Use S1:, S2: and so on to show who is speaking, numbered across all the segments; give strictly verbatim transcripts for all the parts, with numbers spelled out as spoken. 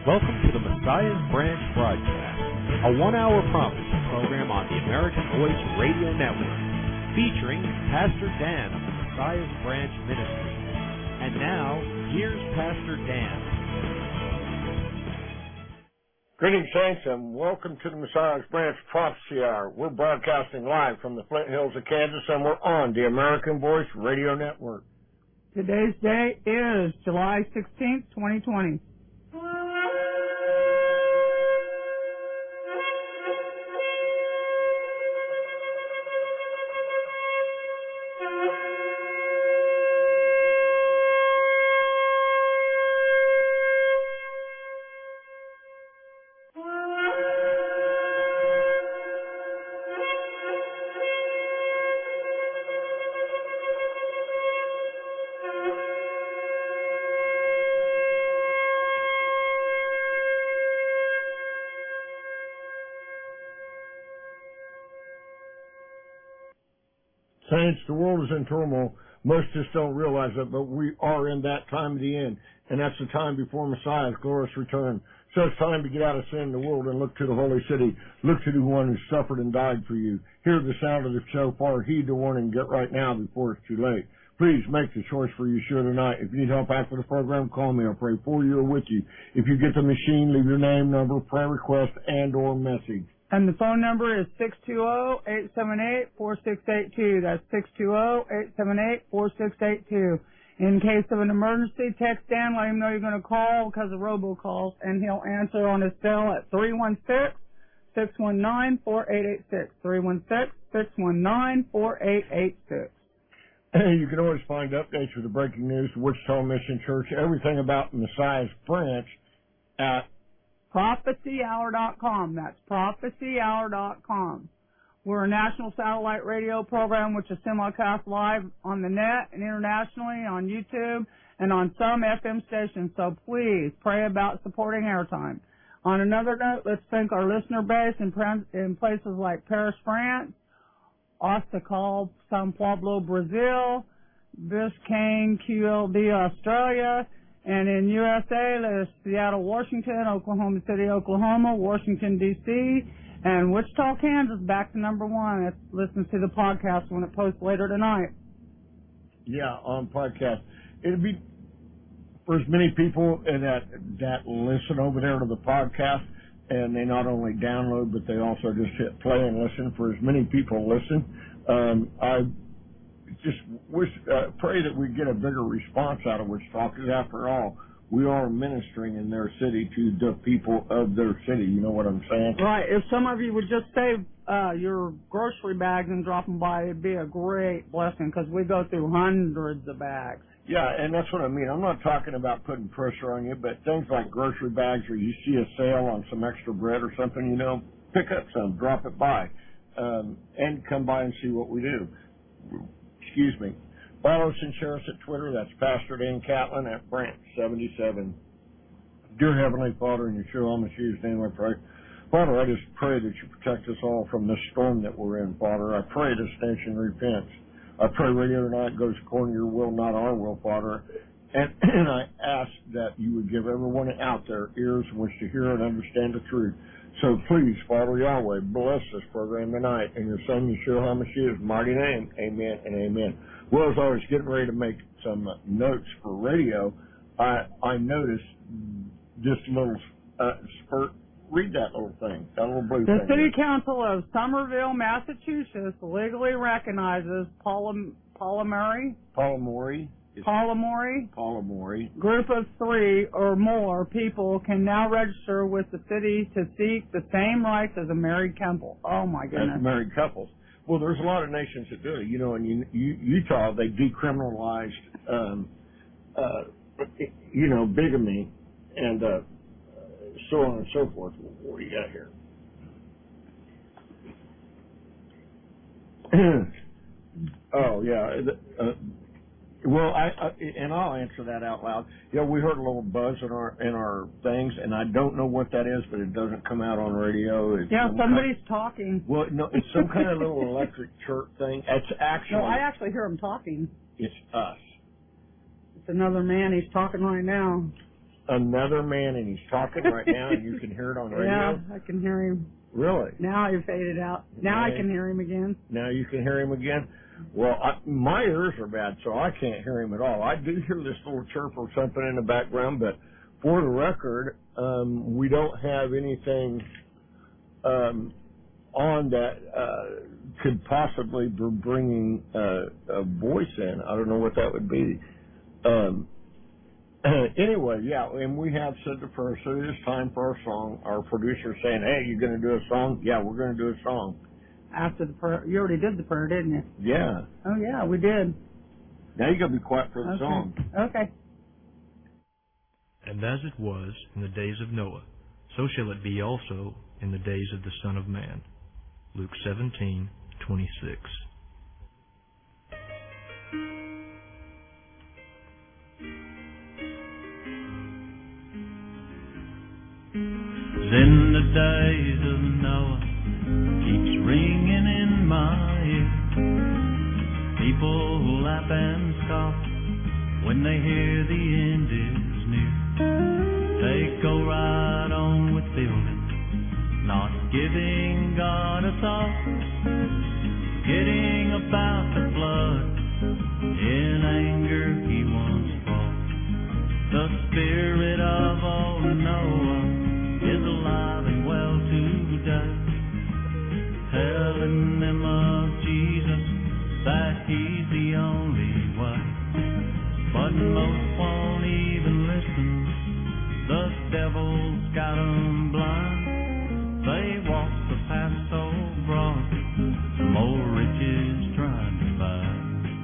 S1: Welcome to the Messiah's Branch broadcast, a one-hour prophecy program on the American Voice Radio Network, featuring Pastor Dan of the Messiah's Branch Ministry. And now, here's Pastor Dan.
S2: Greetings, saints, and welcome to the Messiah's Branch Prophecy Hour. We're broadcasting live from the Flint Hills of Kansas, and we're on the American Voice Radio Network.
S3: Today's date is July sixteenth, twenty twenty.
S2: Saints, the world is in turmoil. Most just don't realize it, but we are in that time of the end, and that's the time before Messiah's glorious return. So it's time to get out of sin in the world and look to the holy city. Look to the one who suffered and died for you. Hear the sound of the shofar. Heed the warning. Get right now before it's too late. Please make the choice for Yeshua tonight. If you need help after the program, call me. I'll pray for you or with you. If you get the machine, leave your name, number, prayer request, and or message.
S3: And the phone number is six two zero, eight seven eight, four six eight two. That's six two zero, eight seven eight, four six eight two. In case of an emergency, text Dan, let him know you're going to call because of robocalls, and he'll answer on his cell at three one six, six one nine, four eight eight six. three one six, six one nine, four eight eight six.
S2: Hey, you can always find updates with the breaking news, the Wichita Mission Church, everything about Messiah's Branch at
S3: prophecy hour dot com. That's prophecy hour dot com. We're a national satellite radio program which is simulcast live on the net and internationally on YouTube and on some F M stations. So please pray about supporting airtime. On another note, let's thank our listener base in, in places like Paris, France, Ostacal, São Paulo, Brazil, Biscayne, Q L D, Australia, and in U S A, there's Seattle, Washington, Oklahoma City, Oklahoma, Washington, D C, and Wichita, Kansas, back to number one. Let's listen to the podcast when it posts later tonight.
S2: Yeah, on podcast. It'll be for as many people that that listen over there to the podcast, and they not only download, but they also just hit play and listen. For as many people listen, um, I just wish, uh, pray that we get a bigger response out of Wichita, because after all, we are ministering in their city to the people of their city. You know what I'm saying?
S3: Right. If some of you would just save uh, your grocery bags and drop them by, it'd be a great blessing, because we go through hundreds of bags.
S2: Yeah, and that's what I mean. I'm not talking about putting pressure on you, but things like grocery bags, or you see a sale on some extra bread or something, you know, pick up some, drop it by, um, and come by and see what we do. Excuse me. Follow us and share us at Twitter. That's Pastor Dan Catlin at Branch seventy-seven. Dear Heavenly Father, in Yeshua HaMashiach's name I pray. Father, I just pray that you protect us all from this storm that we're in, Father. I pray this nation repents. I pray radio tonight goes according to your will, not our will, Father. And, and I ask that you would give everyone out there ears in which to hear and understand the truth. So please, Father Yahweh, bless this program tonight in your Son, Yeshua HaMashiach's mighty name. Amen and amen. Well, as I was getting ready to make some notes for radio, I I noticed this little uh, spurt. Read that little thing, that little blue
S3: the
S2: thing.
S3: The City Council of Somerville, Massachusetts legally recognizes polym- polyamory,
S2: polyamory,
S3: polyamory,
S2: polyamory,
S3: group of three or more people can now register with the city to seek the same rights as a married couple. Oh, my goodness.
S2: As married couples. Well, there's a lot of nations that do it. You know, in Utah, they decriminalized, um, uh, you know, bigamy and uh, so on and so forth. What do you got here? Oh, yeah. Uh, well, I, I and I'll answer that out loud. Yeah, we heard a little buzz in our in our things, and I don't know what that is, but it doesn't come out on radio. It's
S3: yeah, somebody's
S2: kind,
S3: talking.
S2: Well, no, it's some kind of little electric chirp thing. It's actually
S3: no, I actually hear him talking.
S2: It's us.
S3: It's another man. He's talking right now.
S2: another man, and he's talking right now, and you can hear it on radio?
S3: Yeah, I can hear him.
S2: Really?
S3: Now he faded out. Now
S2: okay.
S3: I can hear him again.
S2: Now you can hear him again? Well, I, my ears are bad, so I can't hear him at all. I do hear this little chirp or something in the background, but for the record, um, we don't have anything um, on that uh, could possibly be bringing uh, a voice in. I don't know what that would be. Um, anyway, yeah, and we have said the prayer, so it is time for our song. Our producer's saying, hey, you going to do a song? Yeah, we're going to do a song.
S3: After the prayer, you already did the prayer, didn't you?
S2: Yeah.
S3: Oh, yeah, we did.
S2: Now you got to be quiet for the
S3: okay.
S2: song.
S3: Okay.
S4: And as it was in the days of Noah, so shall it be also in the days of the Son of Man. Luke seventeen twenty-six.
S5: In the days of Noah, keeps ringing in my ear. People laugh and scoff when they hear the end is near. They go right on with building, not giving God a thought, forgetting about the flood. In anger he once fought. The spirit of old Noah is alive and well today, telling them of Jesus, that he's the only way. But most won't even listen, the devil's got 'em blind. They walk the path so broad, more riches trying to find.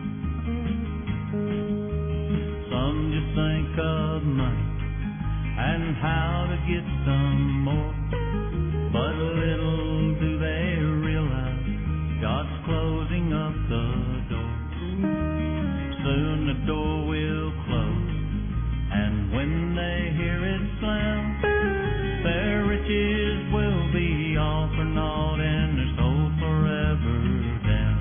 S5: Some just think of money and how to get some more, but little do they realize God's closing up the door. Soon the door will close, and when they hear it slam, their riches will be all for naught and their soul forever down.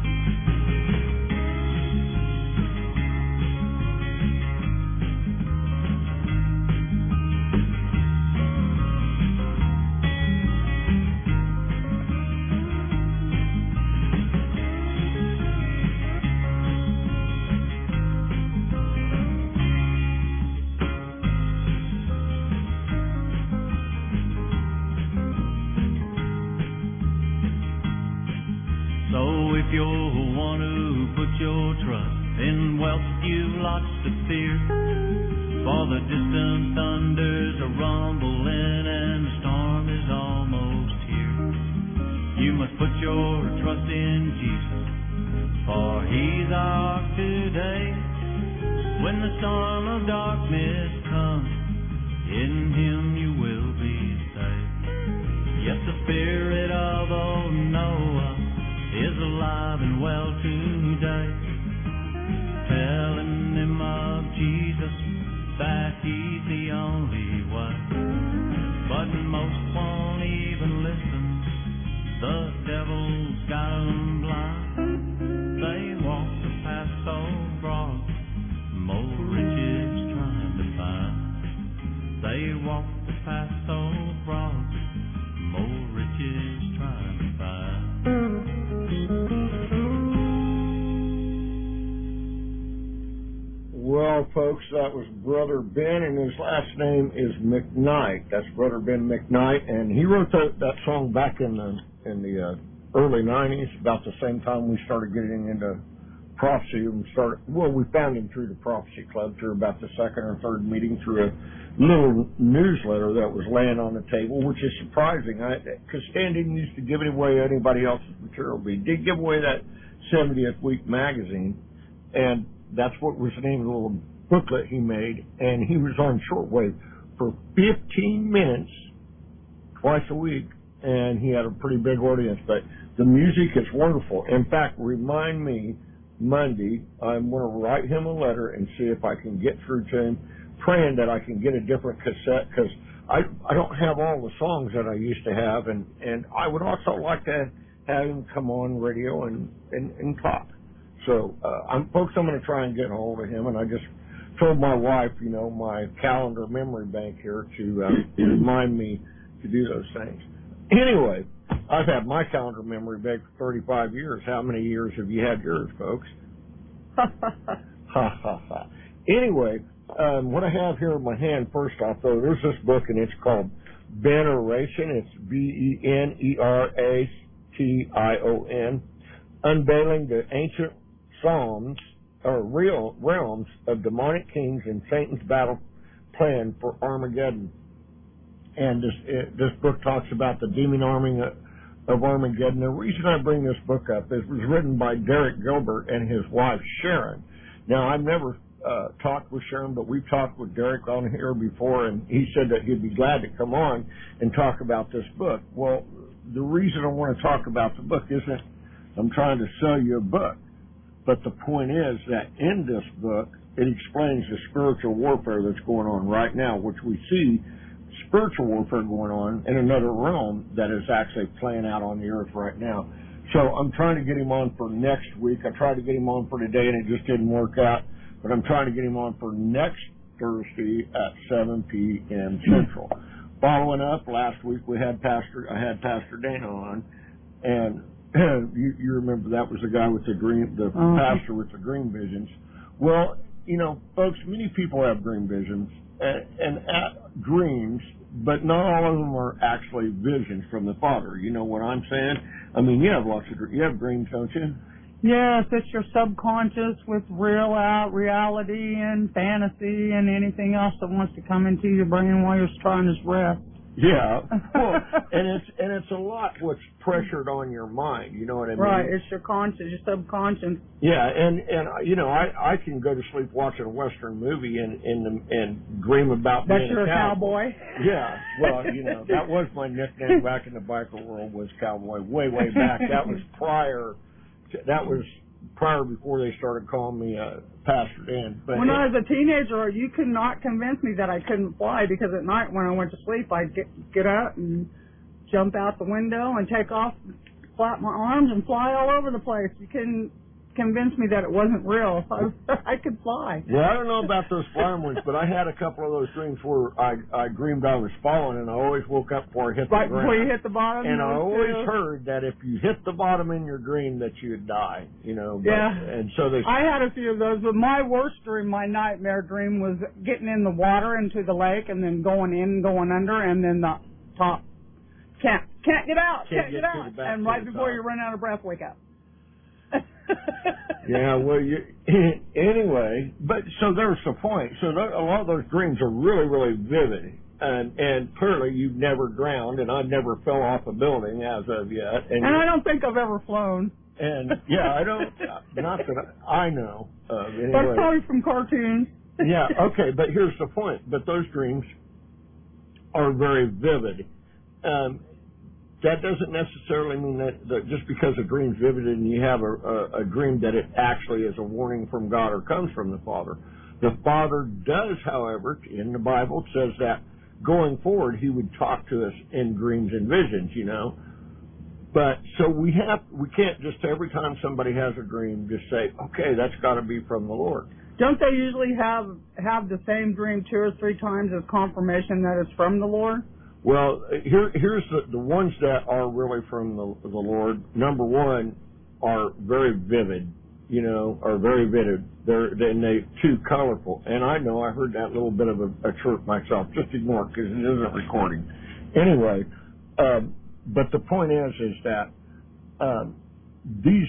S5: So if you want to put your trust in wealth, you've lots to fear. For the distant thunders are rumbling and the storm is almost here. You must put your trust in Jesus, for he's our ark today. When the storm of darkness comes, in him you will be saved. Yes, the spirit of old Noah is alive and well today, telling them of Jesus, that he's the only way. But most won't even listen, the devil's got 'em blind. They walk the path so broad, more riches trying to find. They walk the path so broad, more riches trying to find.
S2: Well, folks, that was Brother Ben, and his last name is McKnight. That's Brother Ben McKnight, and he wrote that, that song back in the in the uh, early nineties, about the same time we started getting into prophecy. And started, well, we found him through the Prophecy Club, through about the second or third meeting, through a little newsletter that was laying on the table, which is surprising, because Stan didn't used to give away anybody else's material, but he did give away that seventieth Week magazine, and that's what was the name of the little booklet he made, and he was on shortwave for fifteen minutes twice a week, and he had a pretty big audience. But the music is wonderful. In fact, remind me Monday, I'm going to write him a letter and see if I can get through to him, praying that I can get a different cassette, because I I don't have all the songs that I used to have, and, and I would also like to have him come on radio and, and, and talk. So, uh, I'm, folks, I'm going to try and get a hold of him, and I just told my wife, you know, my calendar memory bank here to uh, remind me to do those things. Anyway, I've had my calendar memory bank for thirty-five years. How many years have you had yours, folks? Ha, ha, ha. Anyway, um, what I have here in my hand, first off, though, there's this book, and it's called Veneration. It's B E N E R A T I O N, Unveiling the Ancient Psalms, or real realms of demonic kings and Satan's battle plan for Armageddon. And this it, this book talks about the demon army of Armageddon. The reason I bring this book up is it was written by Derek Gilbert and his wife Sharon. Now, I've never uh, talked with Sharon, but we've talked with Derek on here before, and he said that he'd be glad to come on and talk about this book. Well, the reason I want to talk about the book isn't I'm trying to sell you a book, but the point is that in this book, it explains the spiritual warfare that's going on right now, which we see spiritual warfare going on in another realm that is actually playing out on the earth right now. So I'm trying to get him on for next week. I tried to get him on for today, and it just didn't work out. But I'm trying to get him on for next Thursday at seven p.m. Central. Following up, last week we had Pastor. I had Pastor Dana on, and you, you remember that was the guy with the dream, the uh-huh. pastor with the dream visions. Well, you know, folks, many people have dream visions and, and at dreams, but not all of them are actually visions from the Father. You know what I'm saying? I mean, you have lots of you have dreams, don't you?
S3: Yes, it's your subconscious with real out reality and fantasy and anything else that wants to come into your brain while you're trying to rest.
S2: Yeah, well, and it's and it's a lot what's pressured on your mind. You know what I mean?
S3: Right, it's your conscious, your subconscious.
S2: Yeah, and and you know, I I can go to sleep watching a Western movie and and and dream about
S3: That's
S2: being
S3: your
S2: a cowboy.
S3: cowboy.
S2: Yeah, well, you know, that was my nickname back in the biker world, was cowboy. Way way back. That was prior. To, that was prior before they started calling me uh, Pastor Dan. But
S3: when
S2: it,
S3: I was a teenager, you could not convince me that I couldn't fly, because at night when I went to sleep, I'd get get up and jump out the window and take off, flap my arms and fly all over the place. You couldn't convince me that it wasn't real. I, I could fly.
S2: Well, I don't know about those flying ones, but I had a couple of those dreams where I, I dreamed I was falling, and I always woke up before I hit the
S3: right
S2: ground.
S3: Before you hit the bottom.
S2: And I always
S3: too.
S2: heard that if you hit the bottom in your dream that you'd die, you know. But,
S3: yeah.
S2: And so they.
S3: I had a few of those, but my worst dream, my nightmare dream, was getting in the water into the lake and then going in, going under, and then the top can't can't get out,
S2: can't,
S3: can't
S2: get,
S3: get out, and right before you run out of breath, wake up.
S2: Yeah, well, you, anyway, but so there's the point. So there, a lot of those dreams are really, really vivid, and and clearly you've never drowned, and I've never fell off a building as of yet. And,
S3: and I don't think I've ever flown.
S2: And yeah, I don't, not that I know of. Anyway.
S3: That's probably from cartoons.
S2: Yeah, okay, but here's the point. But those dreams are very vivid. Um, That doesn't necessarily mean that, that just because a dream's vivid and you have a, a, a dream that it actually is a warning from God or comes from the Father. The Father does, however, in the Bible, it says that going forward He would talk to us in dreams and visions, you know. But so we have we can't just every time somebody has a dream just say, okay, that's got to be from the Lord.
S3: Don't they usually have have the same dream two or three times as confirmation that it's from the Lord?
S2: Well, here, here's the, the ones that are really from the, the Lord. Number one are very vivid, you know, are very vivid. They're, and they too colorful. And I know I heard that little bit of a, a chirp myself. Just ignore it because it isn't recording. Anyway, um, but the point is, is that um, these,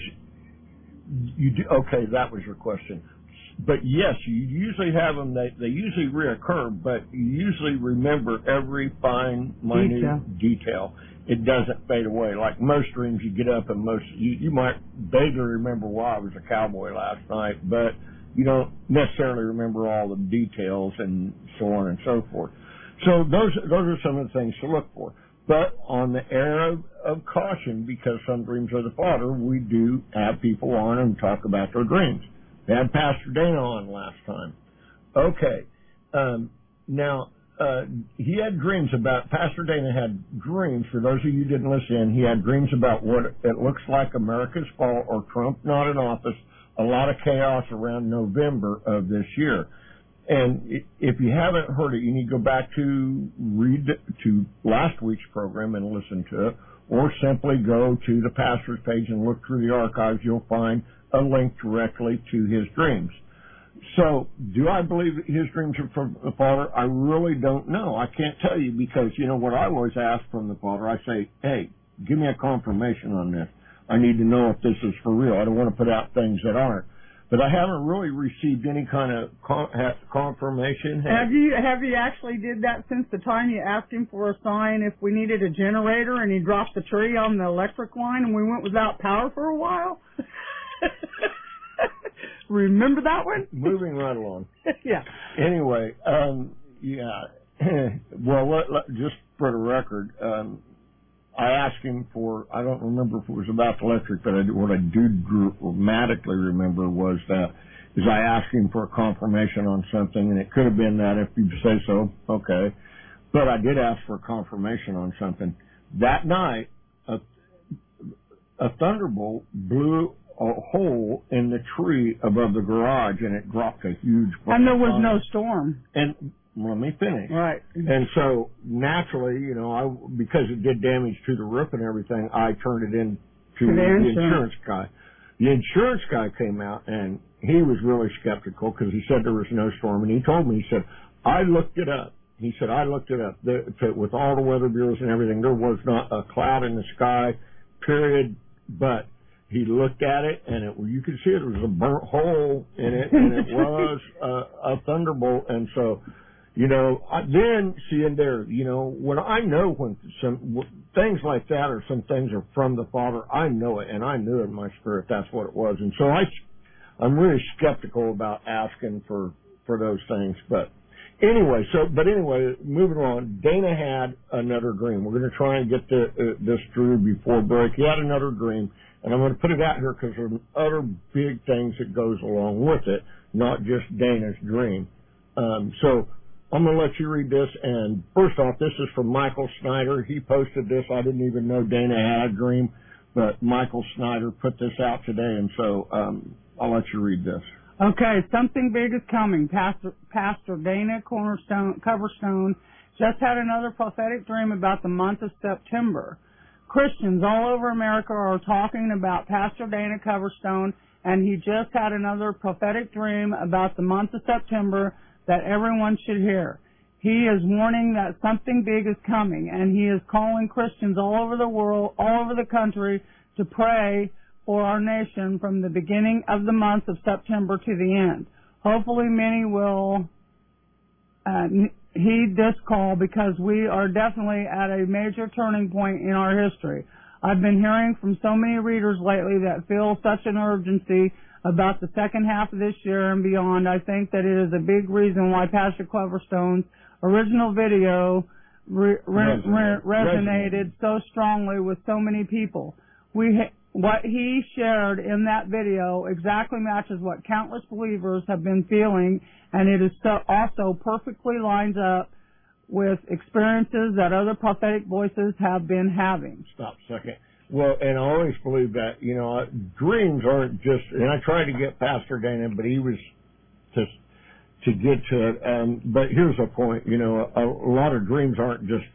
S2: you do, okay, that was your question. But yes, you usually have them, they, they usually reoccur, but you usually remember every fine, minute detail. detail. It doesn't fade away. Like most dreams, you get up and most, you, you might vaguely remember why I was a cowboy last night, but you don't necessarily remember all the details and so on and so forth. So those, those are some of the things to look for. But on the air of, of caution, because some dreams are the Father, we do have people on and talk about their dreams. We had Pastor Dana on last time. Okay. Um, now, uh, he had dreams about, Pastor Dana had dreams, for those of you who didn't listen, he had dreams about what it looks like America's fall or Trump not in office, a lot of chaos around November of this year. And if you haven't heard it, you need to go back to read to last week's program and listen to it, or simply go to the pastor's page and look through the archives. You'll find a link directly to his dreams. So, do I believe that his dreams are from the Father? I really don't know. I can't tell you because, you know, what I always ask from the Father, I say, hey, give me a confirmation on this. I need to know if this is for real. I don't want to put out things that aren't. But I haven't really received any kind of con- confirmation.
S3: Have you have you actually did that since the time you asked him for a sign if we needed a generator and he dropped the tree on the electric line and we went without power for a while? Remember that one?
S2: Moving right along.
S3: Yeah.
S2: Anyway, um, yeah. well, let, let, just for the record, um, I asked him for, I don't remember if it was about the electric, but I, what I do dramatically remember was that is I asked him for a confirmation on something, and it could have been that if you say so, okay. But I did ask for a confirmation on something. That night, a, a thunderbolt blew a hole in the tree above the garage, and it dropped a huge bomb.
S3: And there was no storm.
S2: And let me finish.
S3: Right.
S2: And so naturally, you know, I because it did damage to the roof and everything, I turned it in to the, the insurance. insurance guy. The insurance guy came out and he was really skeptical because he said there was no storm, and he told me, he said, I looked it up. He said, I looked it up. The, to, with all the weather bureaus and everything, there was not a cloud in the sky, period. But he looked at it, and it, you could see it, there was a burnt hole in it, and it was a, a thunderbolt. And so, you know, I, then seeing there, you know, when I know when some things like that or some things are from the Father, I know it, and I knew in my spirit that's what it was. And so I, I'm really skeptical about asking for, for those things. But anyway, so, but anyway, moving on, Dana had another dream. We're going to try and get the, uh, this through before break. He had another dream, and I'm going to put it out here because there are other big things that goes along with it, not just Dana's dream. Um, so, I'm going to let you read this, and first off, this is from Michael Snyder. He posted this. I didn't even know Dana had a dream, but Michael Snyder put this out today, and so um, I'll let you read this.
S3: Okay, something big is coming. Pastor, Pastor Dana Cornerstone, Coverstone just had another prophetic dream about the month of September. Christians all over America are talking about Pastor Dana Coverstone, and he just had another prophetic dream about the month of September that everyone should hear. He is warning that something big is coming, and he is calling Christians all over the world, all over the country, to pray for our nation from the beginning of the month of September to the end. Hopefully many will uh, heed this call because we are definitely at a major turning point in our history. I've been hearing from so many readers lately that feel such an urgency about the second half of this year and beyond. I think that it is a big reason why Pastor Coverstone's original video re- re- re- resonated so strongly with so many people. We ha- what he shared in that video exactly matches what countless believers have been feeling, and it is so also perfectly lines up with experiences that other prophetic voices have been having.
S2: Stop a second. Well, and I always believe that, you know, dreams aren't just, and I tried to get Pastor Dana, but he was just to get to it. Um, but here's a point, you know, a, a lot of dreams aren't just,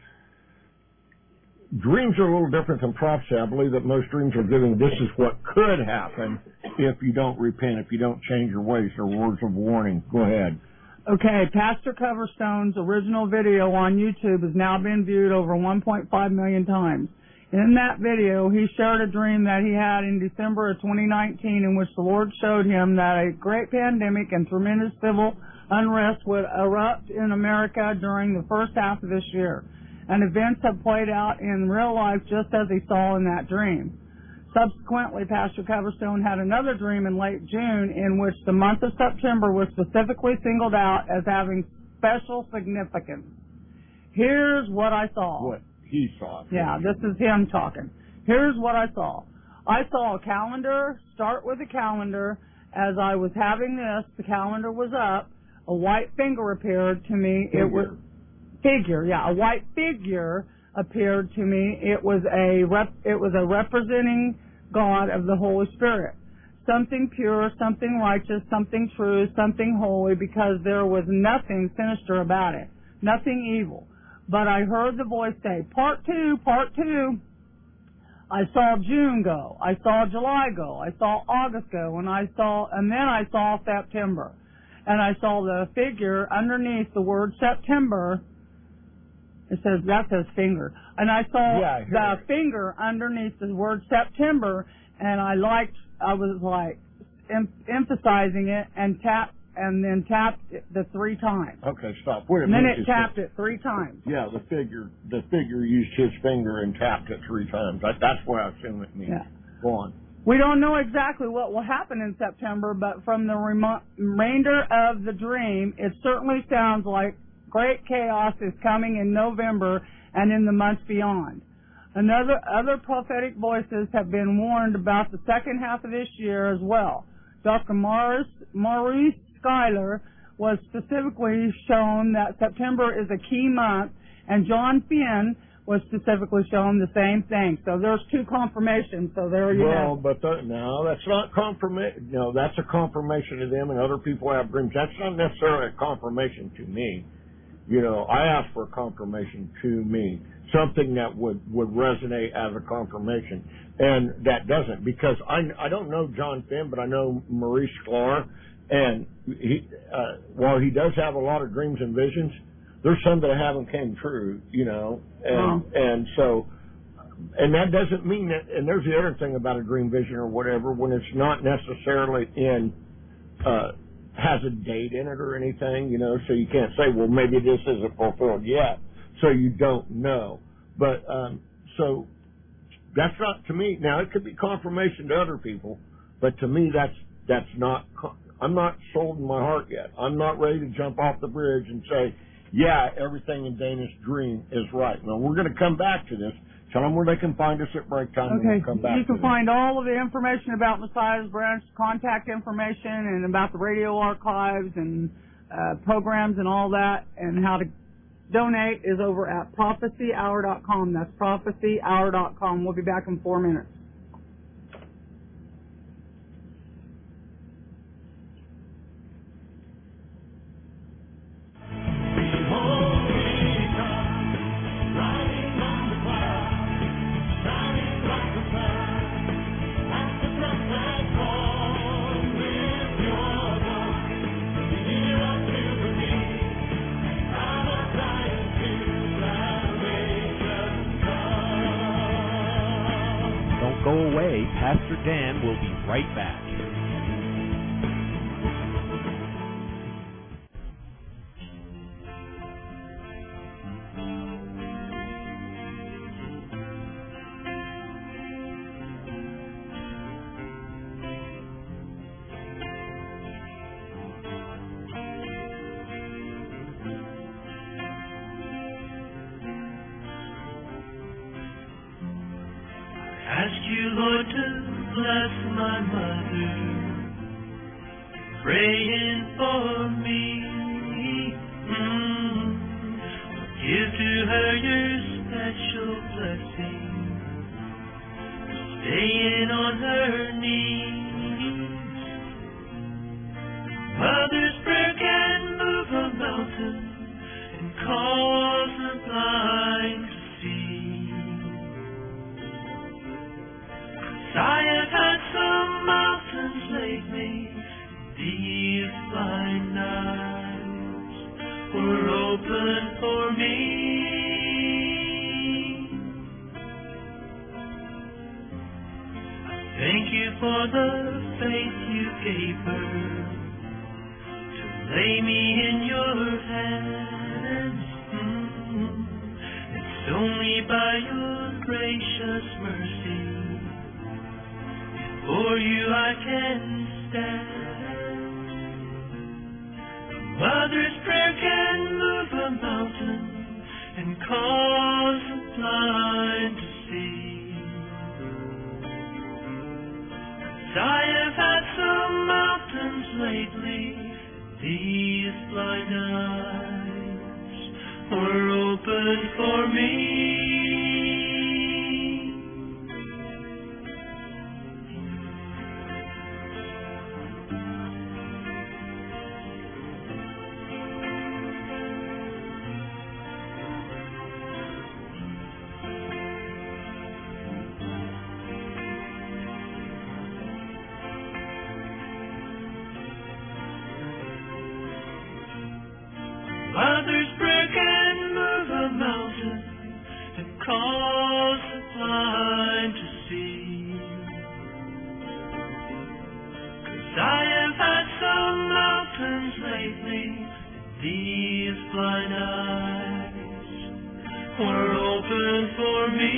S2: dreams are a little different than prophecy. I believe that most dreams are giving, this is what could happen if you don't repent, if you don't change your ways. They're words of warning. Go ahead.
S3: Okay, Pastor Coverstone's original video on YouTube has now been viewed over one point five million times. In that video, he shared a dream that he had in December of twenty nineteen in which the Lord showed him that a great pandemic and tremendous civil unrest would erupt in America during the first half of this year. And events have played out in real life just as he saw in that dream. Subsequently, Pastor Coverstone had another dream in late June in which the month of September was specifically singled out as having special significance. Here's what I saw.
S2: What? He saw.
S3: Yeah, this is him talking. Here's what I saw. I saw a calendar, start with a calendar. As I was having this, the calendar was up. A white finger appeared to me.
S2: Figure.
S3: It was figure, yeah, a white figure appeared to me. It was a rep, it was a representing God of the Holy Spirit. something pure, something righteous, something true, something holy, because there was nothing sinister about it, nothing evil. But I heard the voice say, part two, part two. I saw June go, I saw July go, I saw August go, and I saw, and then I saw September. And I saw the figure underneath the word September. It says, that says finger. And I saw
S2: yeah, I
S3: the
S2: it.
S3: finger underneath the word September, and I liked, I was like em- emphasizing it and tapped, and then tapped it the three times.
S2: Okay, stop. Wait a
S3: and then
S2: minute.
S3: it tapped it three times.
S2: Yeah, the figure, the figure used his finger and tapped it three times. That, that's what I assume it means.
S3: Yeah.
S2: Go on.
S3: We don't know exactly what will happen in September, but from the remo- remainder of the dream, it certainly sounds like great chaos is coming in November and in the months beyond. Another other prophetic voices have been warned about the second half of this year as well. Doctor Maurice, Maurice Schuyler was specifically shown that September is a key month, and John Finn was specifically shown the same thing. So there's two confirmations. So there you
S2: well,
S3: have.
S2: but the, no, that's not confirmation. No, that's a confirmation to them, and other people have dreams. That's not necessarily a confirmation to me. You know, I asked for a confirmation to me, something that would, would resonate as a confirmation, and that doesn't, because I, I don't know John Finn, but I know Maurice Sklar, and he, uh, while he does have a lot of dreams and visions, there's some that haven't came true, you know, and,
S3: Oh.
S2: and so, and that doesn't mean that, and there's the other thing about a dream vision or whatever, when it's not necessarily in, uh, has a date in it or anything, you know, so you can't say, well, maybe this isn't fulfilled yet, so you don't know. But, um, so that's not, to me, now it could be confirmation to other people, but to me that's, that's not, I'm not sold in my heart yet. I'm not ready to jump off the bridge and say, yeah, everything in Dana's dream is right. Now, we're going to come back to this. Tell them where they can find us at break time.
S3: Okay,
S2: We'll come back
S3: you can
S2: to
S3: find all of the information about Messiah's Branch, contact information, and about the radio archives and uh, programs and all that, and how to donate is over at prophecy hour dot com. That's prophecy hour dot com. We'll be back in four minutes.
S1: Don't go away. Pastor Dan will be right back.
S5: Ask you, Lord, to bless my mother, praying for me. Mm. Give to her your special blessing, staying on her knees. Mother's prayer can move a mountain and cause the blind to see. I have had some mountains lately, these blind eyes were open for me. Thank you for the faith you gave her to lay me in your hands. Mm-hmm. It's only by your gracious mercy for you I can stand. A mother's prayer can move a mountain and cause the blind to see. As I have had some mountains lately, these blind eyes were open for me. cause the blind to see. 'Cause I have had some mountains lately, these blind eyes were open for me.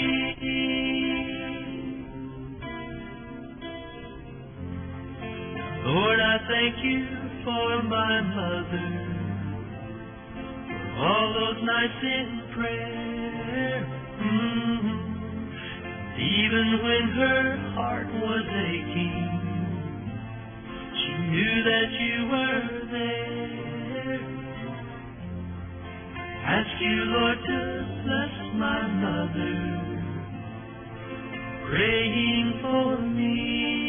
S5: Lord, I thank you for my mother, for all those nights in prayer. Mm-hmm. Even when her heart was aching, she knew that you were there. Ask you, Lord, to bless my mother, praying for me.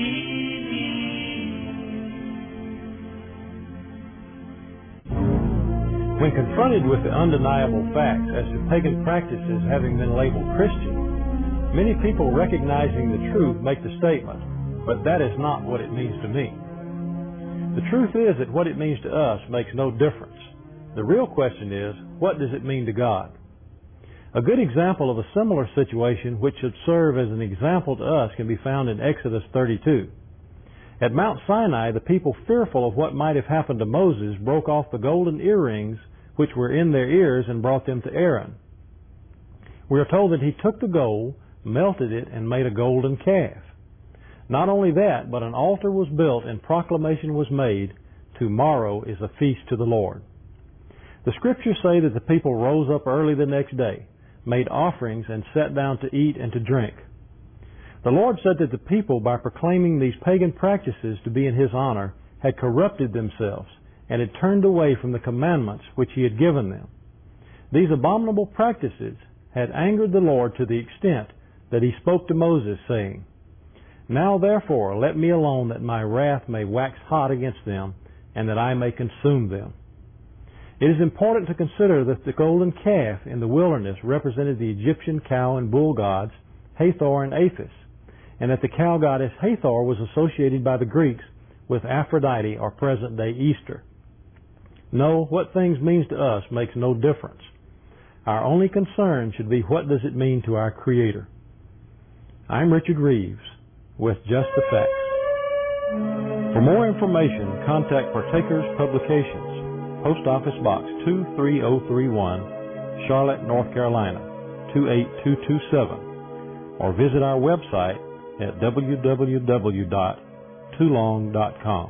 S6: When confronted with the undeniable facts as to pagan practices having been labeled Christian, many people recognizing the truth make the statement, but that is not what it means to me. The truth is that what it means to us makes no difference. The real question is, what does it mean to God? A good example of a similar situation which should serve as an example to us can be found in Exodus thirty-two. At Mount Sinai, the people, fearful of what might have happened to Moses, broke off the golden earrings which were in their ears and brought them to Aaron. We are told that he took the gold, melted it, and made a golden calf. Not only that, but an altar was built and proclamation was made, "Tomorrow is a feast to the Lord." The Scriptures say that the people rose up early the next day, made offerings, and sat down to eat and to drink. The Lord said that the people, by proclaiming these pagan practices to be in His honor, had corrupted themselves and had turned away from the commandments which He had given them. These abominable practices had angered the Lord to the extent that He spoke to Moses, saying, "Now therefore let me alone, that my wrath may wax hot against them, and that I may consume them." It is important to consider that the golden calf in the wilderness represented the Egyptian cow and bull gods, Hathor and Apis, and that the cow goddess Hathor was associated by the Greeks with Aphrodite, or present-day Easter. No, what things means to us makes no difference. Our only concern should be, what does it mean to our Creator? I'm Richard Reeves with Just the Facts. For more information, contact Partakers Publications, Post Office Box two three zero three one, Charlotte, North Carolina two eight two two seven, or visit our website at w w w dot toulon dot com.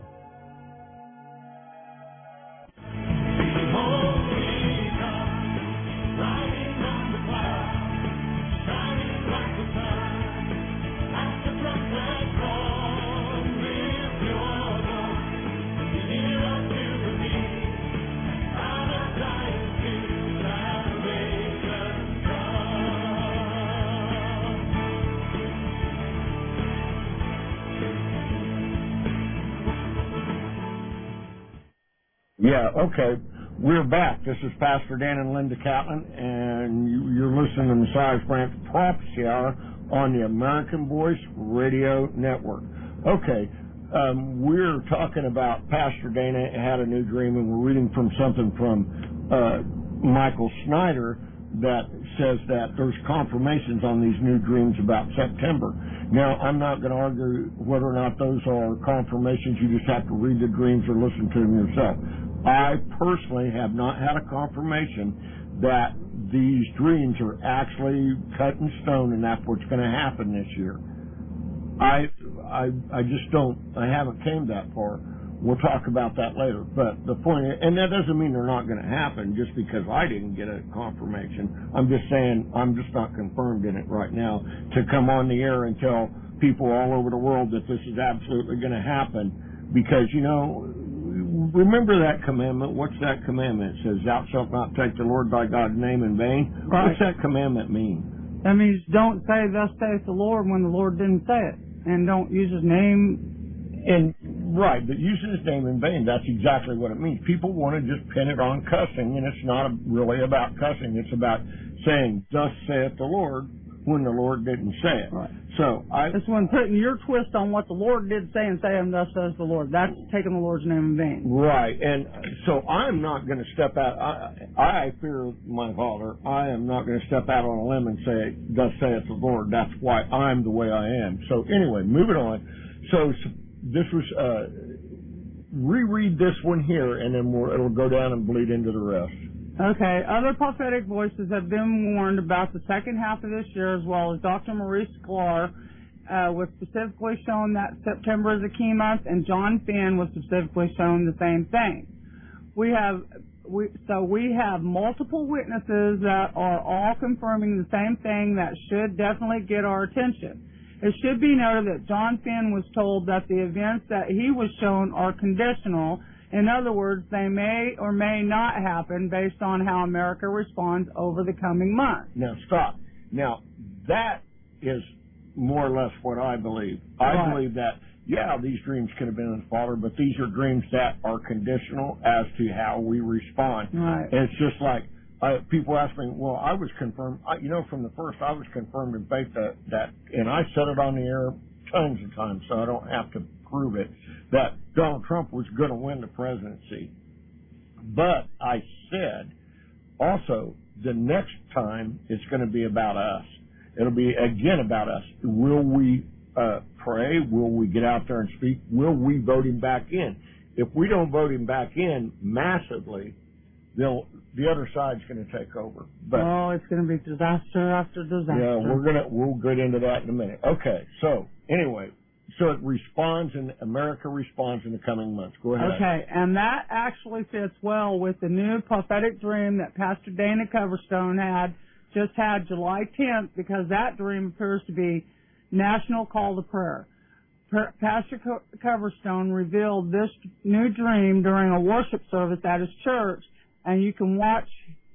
S2: Yeah, okay. We're back. This is Pastor Dan and Linda Catlin, and you, you're listening to Messiah's Branch Prophecy Hour on the American Voice Radio Network. Okay, um, we're talking about Pastor Dana had a new dream, and we're reading from something from uh, Michael Snyder that says that there's confirmations on these new dreams about September. Now, I'm not going to argue whether or not those are confirmations. You just have to read the dreams or listen to them yourself. I personally have not had a confirmation that these dreams are actually cut in stone and that's what's going to happen this year. I, I, I just don't, I haven't came that far. We'll talk about that later. But the point is, and that doesn't mean they're not going to happen just because I didn't get a confirmation. I'm just saying I'm just not confirmed in it right now to come on the air and tell people all over the world that this is absolutely going to happen. Because, you know, remember that commandment. What's that commandment? It says, "Thou shalt not take the Lord thy God's name in vain." Right. What's that commandment mean?
S3: That means don't say, "Thus saith the Lord," when the Lord didn't say it. And don't use His name.
S2: And right, but using His name in vain, that's exactly what it means. People want to just pin it on cussing, and it's not really about cussing. It's about saying, "Thus saith the Lord," when the Lord didn't say it.
S3: Right.
S2: So I.
S3: It's when putting your twist on what the Lord did say and saying, thus says the Lord. That's taking the Lord's name in vain.
S2: Right. And so I'm not going to step out. I, I fear my Father. I am not going to step out on a limb and say, thus saith the Lord. That's why I'm the way I am. So anyway, moving on. So this was, uh, reread this one here, and then we'll, it'll go down and bleed into the rest.
S3: Okay. Other prophetic voices have been warned about the second half of this year, as well as Doctor Maurice Sklar uh, was specifically shown that September is a key month, and John Finn was specifically shown the same thing. We have we so we have multiple witnesses that are all confirming the same thing that should definitely get our attention. It should be noted that John Finn was told that the events that he was shown are conditional. In other words, they may or may not happen based on how America responds over the coming months.
S2: Now, stop. Now, that is more or less what I believe. I
S3: Right.
S2: believe that, yeah, these dreams could have been in the Father, but these are dreams that are conditional as to how we respond.
S3: Right.
S2: And it's just like, uh, people ask me, well, I was confirmed, I, you know, from the first, I was confirmed in faith that, that, and I said it on the air tons of times, so I don't have to prove it, that Donald Trump was going to win the presidency. But I said also the next time it's going to be about us. It'll be again about us. Will we uh, pray? Will we get out there and speak? Will we vote him back in? If we don't vote him back in massively, they'll the other side's going to take over. But
S3: oh, it's going to be disaster after disaster.
S2: yeah, we're gonna we'll get into that in a minute. Okay, so anyway. So it responds, and America responds in the coming months. Go ahead.
S3: Okay, and that actually fits well with the new prophetic dream that Pastor Dana Coverstone had, just had July tenth, because that dream appears to be National Call to Prayer. Per- Pastor Co- Coverstone revealed this new dream during a worship service at his church, and you can watch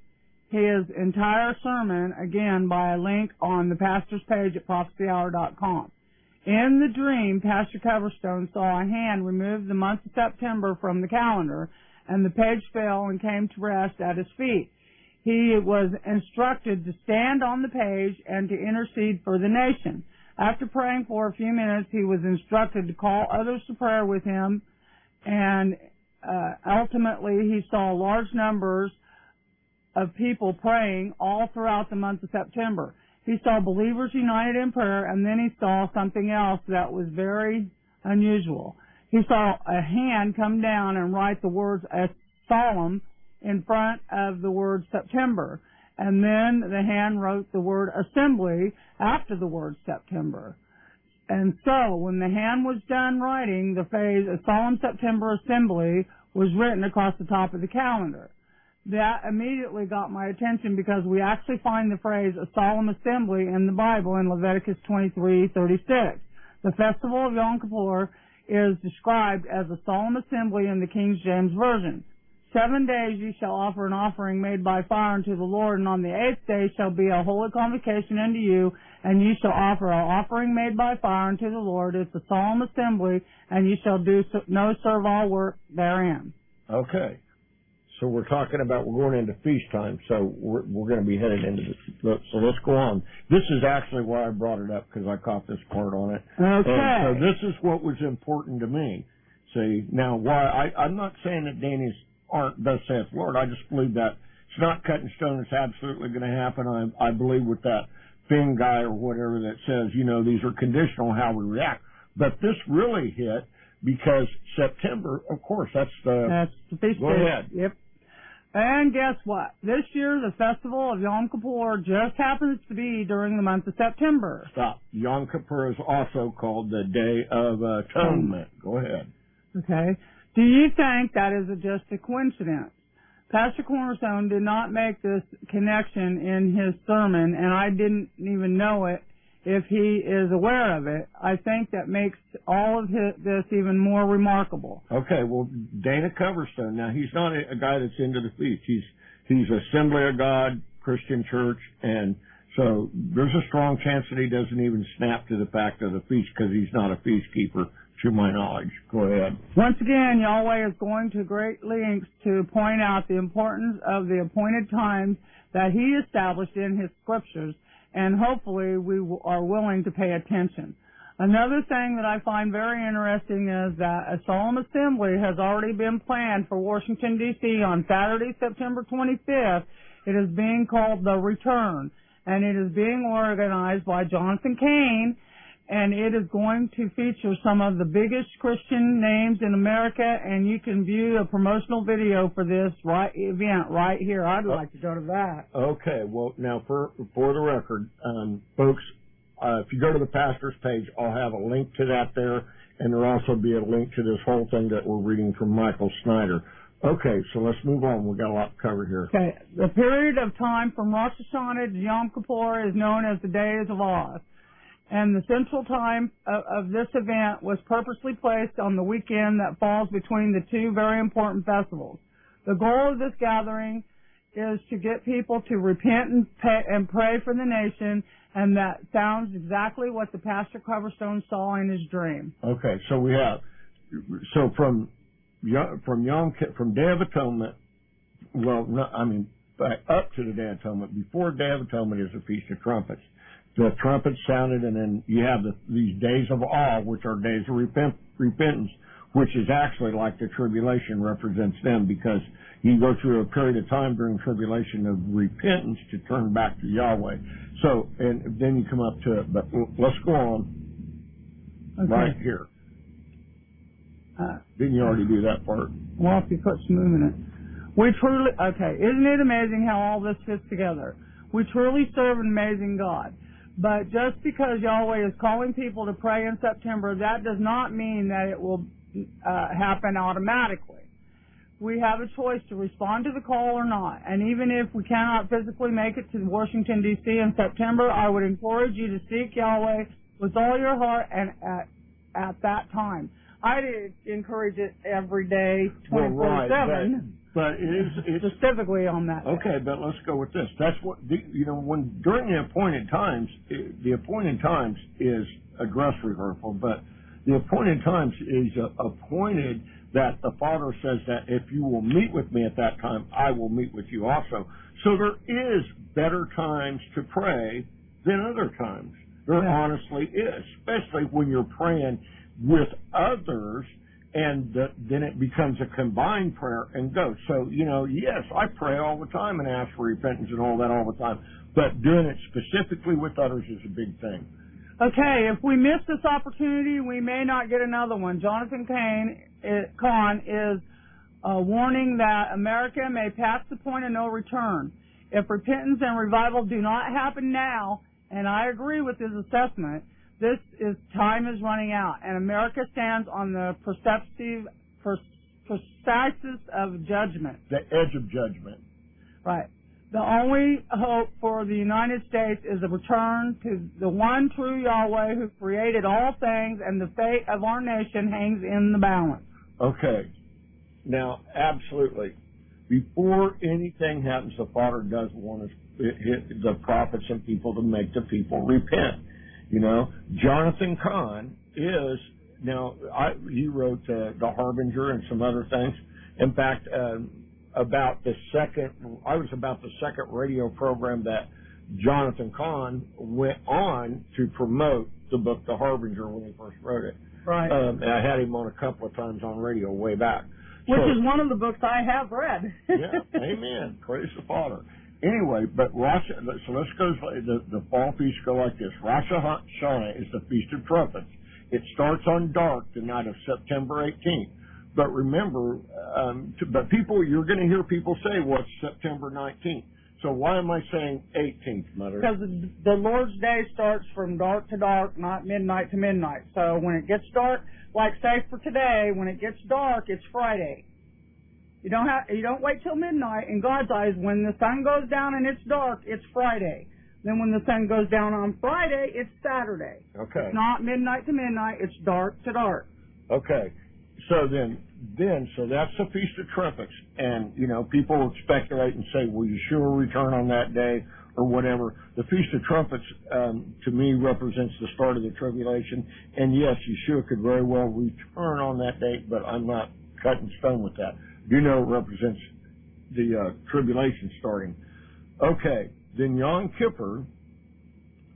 S3: his entire sermon, again, by a link on the pastor's page at prophecy hour dot com. In the dream, Pastor Coverstone saw a hand remove the month of September from the calendar, and the page fell and came to rest at his feet. He was instructed to stand on the page and to intercede for the nation. After praying for a few minutes, he was instructed to call others to prayer with him, and uh, ultimately he saw large numbers of people praying all throughout the month of September. He saw believers united in prayer, and then he saw something else that was very unusual. He saw a hand come down and write the words as solemn in front of the word September, and then the hand wrote the word assembly after the word September. And so when the hand was done writing, the phrase a solemn September assembly was written across the top of the calendar. That immediately got my attention because we actually find the phrase a solemn assembly in the Bible in Leviticus twenty-three thirty-six. The festival of Yom Kippur is described as a solemn assembly in the King James Version. Seven days ye shall offer an offering made by fire unto the Lord, and on the eighth day shall be a holy convocation unto you, and ye shall offer an offering made by fire unto the Lord. It's a solemn assembly, and ye shall do no servile work therein.
S2: Okay. So we're talking about, we're going into feast time, so we're, we're going to be headed into this. So let's go on. This is actually why I brought it up, because I caught this part on it.
S3: Okay.
S2: And so this is what was important to me. See, now why, I, I'm not saying that Danny's aren't, thus saith the Lord. I just believe that it's not cut in stone. It's absolutely going to happen. I, I believe with that Finn guy or whatever that says, you know, these are conditional how we react. But this really hit because September, of course, that's the...
S3: That's the feast
S2: Go
S3: day.
S2: ahead.
S3: Yep. And guess what? This year, the festival of Yom Kippur just happens to be during the month of September.
S2: Stop. Yom Kippur is also called the Day of Atonement. Go ahead.
S3: Okay. Do you think that is a, just a coincidence? Pastor Cornerstone did not make this connection in his sermon, and I didn't even know it if he is aware of it. I think that makes all of his, this even more remarkable.
S2: Okay, well, Dana Coverstone, now he's not a, a guy that's into the feast. He's he's Assembly of God, Christian Church, and so there's a strong chance that he doesn't even snap to the fact of the feast because he's not a feast keeper, to my knowledge. Go ahead.
S3: Once again, Yahweh is going to great lengths to point out the importance of the appointed times that he established in his scriptures, and hopefully we w- are willing to pay attention. Another thing that I find very interesting is that a solemn assembly has already been planned for Washington, D C on Saturday, September twenty-fifth. It is being called The Return, and it is being organized by Jonathan Cain, and it is going to feature some of the biggest Christian names in America, and you can view a promotional video for this right event right here. I'd like to go to that.
S2: Okay, well, now for for the record, um, folks, uh, if you go to the pastor's page, I'll have a link to that there, and there'll also be a link to this whole thing that we're reading from Michael Snyder. Okay, so let's move on. We've got a lot to cover here.
S3: Okay, the period of time from Rosh Hashanah to Yom Kippur is known as the Days of Oz, and the central time of, of this event was purposely placed on the weekend that falls between the two very important festivals. The goal of this gathering is to get people to repent and, pay, and pray for the nation, and that sounds exactly what the Pastor Coverstone saw in his dream.
S2: Okay, so we have, so from from Yom from Day of Atonement, well, no, I mean, back up to the Day of Atonement. Before Day of Atonement is the Feast of Trumpets. The trumpets sounded, and then you have the, these days of awe, which are days of repent, repentance, which is actually like the tribulation represents them, because you go through a period of time during tribulation of repentance to turn back to Yahweh. So, and then you come up to it, but let's go on
S3: Okay.
S2: right here.
S3: Uh,
S2: Didn't you already do that part?
S3: Well, if you put some movement in it. We truly, okay, isn't it amazing how all this fits together? We truly serve an amazing God. But just because Yahweh is calling people to pray in September, that does not mean that it will uh, happen automatically. We have a choice to respond to the call or not. And even if we cannot physically make it to Washington, D C in September, I would encourage you to seek Yahweh with all your heart and at, at that time. I encourage it every day, twenty-four seven.
S2: But, but it is it's,
S3: specifically on that day.
S2: Okay, but let's go with this. That's what the, you know. When during the appointed times, the appointed times is a dress rehearsal, but the appointed times is uh, appointed that the Father says that if you will meet with me at that time, I will meet with you also. So there is better times to pray than other times. There yeah. honestly is, especially when you're praying with others, and the, then it becomes a combined prayer and go. So, you know, yes, I pray all the time and ask for repentance and all that all the time, but doing it specifically with others is a big thing.
S3: Okay, if we miss this opportunity, we may not get another one. Jonathan Cain, it, Kahn is uh, warning that America may pass the point of no return. If repentance and revival do not happen now, and I agree with his assessment, this is time is running out, and America stands on the perceptive, precipice of judgment.
S2: The edge of judgment.
S3: Right. The only hope for the United States is a return to the one true Yahweh who created all things, and the fate of our nation hangs in the balance.
S2: Okay. Now, absolutely. Before anything happens, the Father does want us, the prophets and people to make the people repent. You know, Jonathan Kahn is, now, I, he wrote uh, The Harbinger and some other things. In fact, uh, about the second, I was about the second radio program that Jonathan Kahn went on to promote the book The Harbinger when he first wrote it.
S3: Right.
S2: Um, and I had him on a couple of times on radio way back.
S3: Which
S2: so,
S3: is one of the books I have read.
S2: Yeah, amen. Praise the Father. Anyway, but Rosh, so let's go, the, the fall feasts go like this. Rosh Hashanah is the Feast of Trumpets. It starts on dark the night of September eighteenth. But remember, um, to, but people, you're going to hear people say, well, it's September nineteenth. So why am I saying eighteenth, Mother?
S3: Because the Lord's Day starts from dark to dark, not midnight to midnight. So when it gets dark, like say for today, when it gets dark, it's Friday. You don't have, you don't wait till midnight. In God's eyes, when the sun goes down and it's dark, it's Friday. Then when the sun goes down on Friday, it's Saturday.
S2: Okay.
S3: It's not midnight to midnight, it's dark to dark.
S2: Okay. So then, then, so that's the Feast of Trumpets. And, you know, people will speculate and say, will Yeshua return on that day or whatever. The Feast of Trumpets, um, to me, represents the start of the tribulation. And yes, Yeshua could very well return on that date, but I'm not cutting stone with that. You know, it represents the uh, tribulation starting. Okay, then Yom Kippur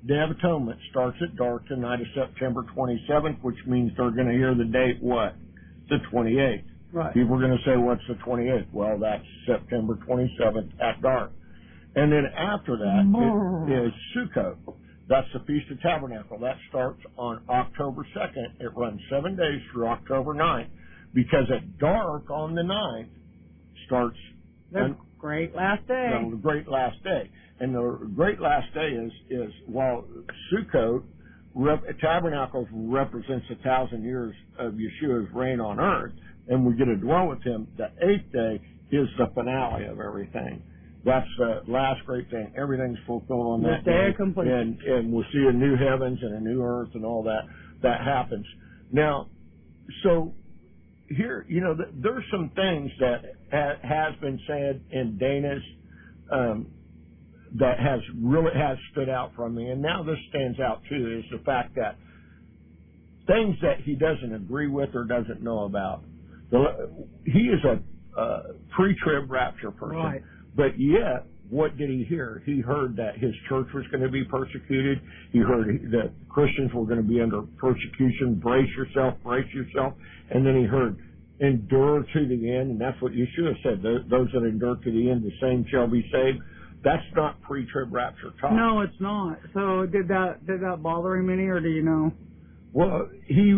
S2: Day of Atonement starts at dark the night of September twenty-seventh, which means they're going to hear the date what? The twenty-eighth.
S3: Right.
S2: People are going to say, what's the twenty-eighth? Well, that's September twenty-seventh at dark. And then after that it is Sukkot. That's the Feast of Tabernacle. That starts on October second. It runs seven days through October ninth, because at dark on the ninth starts
S3: the great last day.
S2: No, the great last day. And the great last day is, is while Sukkot, rep, Tabernacles represents a thousand years of Yeshua's reign on earth, and we get to dwell with him, the eighth day is the finale of everything. That's the last great thing. Everything's fulfilled on
S3: the
S2: that
S3: day.
S2: day.
S3: Complete.
S2: And, and we'll see a new heavens and a new earth and all that. That happens. Now, so here, you know, there's some things that ha- has been said in Dana's um, that has really has stood out from me, and now this stands out too, is the fact that things that he doesn't agree with or doesn't know about. The, he is a, a pre-trib rapture person,
S3: right.
S2: But yet, what did he hear? He heard that his church was going to be persecuted. He heard that Christians were going to be under persecution. Brace yourself, brace yourself. And then he heard, endure to the end. And that's what Yeshua said. Those that endure to the end, the same shall be saved. That's not pre-trib rapture talk.
S3: No, it's not. So did that did that bother him any, or do you know?
S2: Well, he...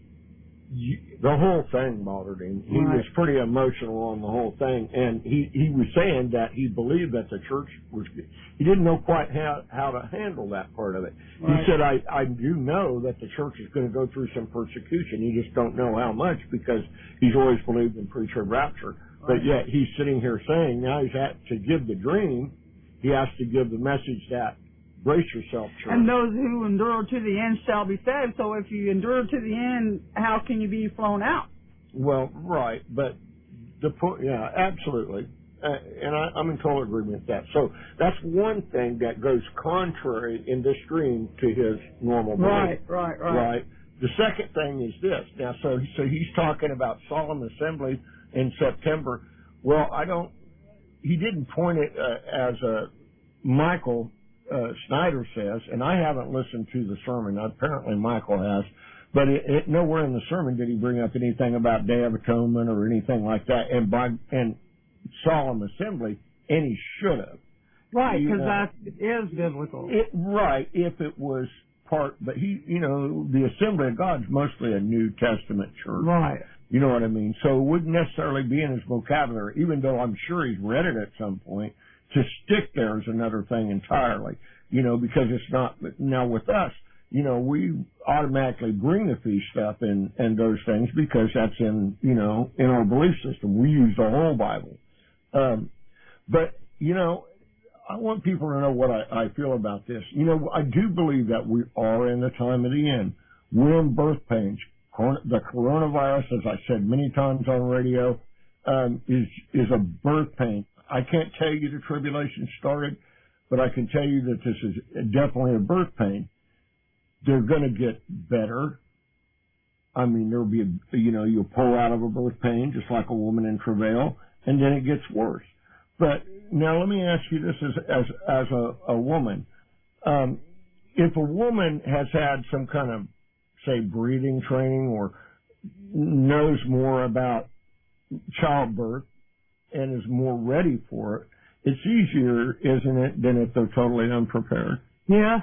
S2: the whole thing bothered him. He
S3: right.
S2: was pretty emotional on the whole thing, and he, he was saying that he believed that the church was, he didn't know quite how, how to handle that part of it.
S3: Right.
S2: He said, I, I do know that the church is going to go through some persecution. He just don't know how much, because he's always believed in pre-trib rapture. Right. But yet he's sitting here saying now he's had to give the dream. He has to give the message that brace yourself, church.
S3: And those who endure to the end shall be saved. So if you endure to the end, how can you be flown out?
S2: Well, right, but the point, yeah, absolutely, uh, and I, I'm in total agreement with that. So that's one thing that goes contrary in this dream to his normal belief.
S3: Right, right, right.
S2: Right. The second thing is this. Now, so so he's talking about solemn assembly in September. Well, I don't. He didn't point it uh, as a Michael. Uh, Snyder says, and I haven't listened to the sermon. Apparently Michael has, but it, it, nowhere in the sermon did he bring up anything about Day of Atonement or anything like that. And by and solemn assembly, and he should have.
S3: Right, because that is biblical.
S2: It, right, if it was part, but he, you know, the Assembly of God's mostly a New Testament church.
S3: Right.
S2: You know what I mean? So it wouldn't necessarily be in his vocabulary, even though I'm sure he's read it at some point. To stick there is another thing entirely, you know, because it's not, now with us, you know, we automatically bring the feast up and, and those things because that's in, you know, in our belief system. We use the whole Bible. Um, but, you know, I want people to know what I, I feel about this. You know, I do believe that we are in the time of the end. We're in birth pains. The coronavirus, as I said many times on radio, um, is, is a birth pain. I can't tell you the tribulation started, but I can tell you that this is definitely a birth pain. They're going to get better. I mean, there'll be, a, you know, you'll pull out of a birth pain just like a woman in travail, and then it gets worse. But now let me ask you this as as, as a, a woman. Um, if a woman has had some kind of, say, breathing training or knows more about childbirth, and is more ready for it, it's easier, isn't it, than if they're totally unprepared?
S3: Yes,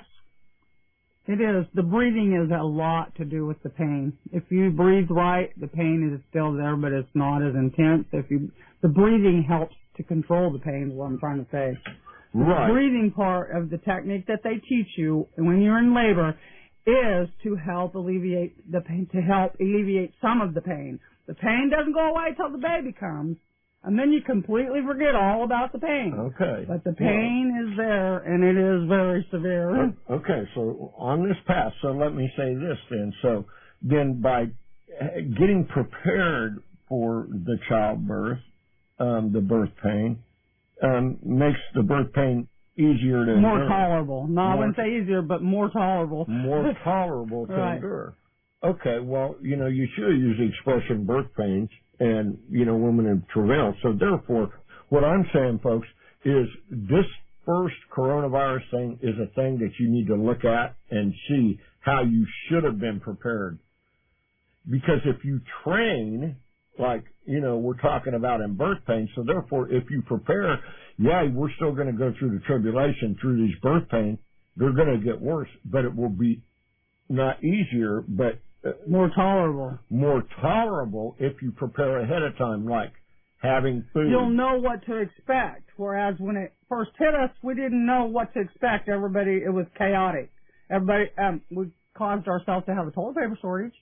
S3: it is. The breathing is a lot to do with the pain. If you breathe right, the pain is still there, but it's not as intense. If you, the breathing helps to control the pain, is what I'm trying to say.
S2: Right.
S3: The breathing part of the technique that they teach you when you're in labor is to help alleviate the pain, to help alleviate some of the pain. The pain doesn't go away till the baby comes. And then you completely forget all about the pain.
S2: Okay.
S3: But the pain well, is there, and it is very severe.
S2: Okay, so on this path, so let me say this then. So then by getting prepared for the childbirth, um, the birth pain, um, makes the birth pain easier to
S3: More
S2: endure.
S3: tolerable. No, more I wouldn't say easier, but more tolerable.
S2: More tolerable to
S3: right.
S2: endure. Okay, well, you know, you should use the expression birth pains and, you know, women in travail. So therefore, what I'm saying, folks, is this first coronavirus thing is a thing that you need to look at and see how you should have been prepared. Because if you train, like, you know, we're talking about in birth pains, so therefore if you prepare, yeah, we're still going to go through the tribulation, through these birth pains. They're going to get worse, but it will be not easier, but uh,
S3: more tolerable.
S2: More tolerable if you prepare ahead of time, like having food.
S3: You'll know what to expect, whereas when it first hit us, we didn't know what to expect. Everybody, it was chaotic. Everybody, um, we caused ourselves to have a toilet paper shortage.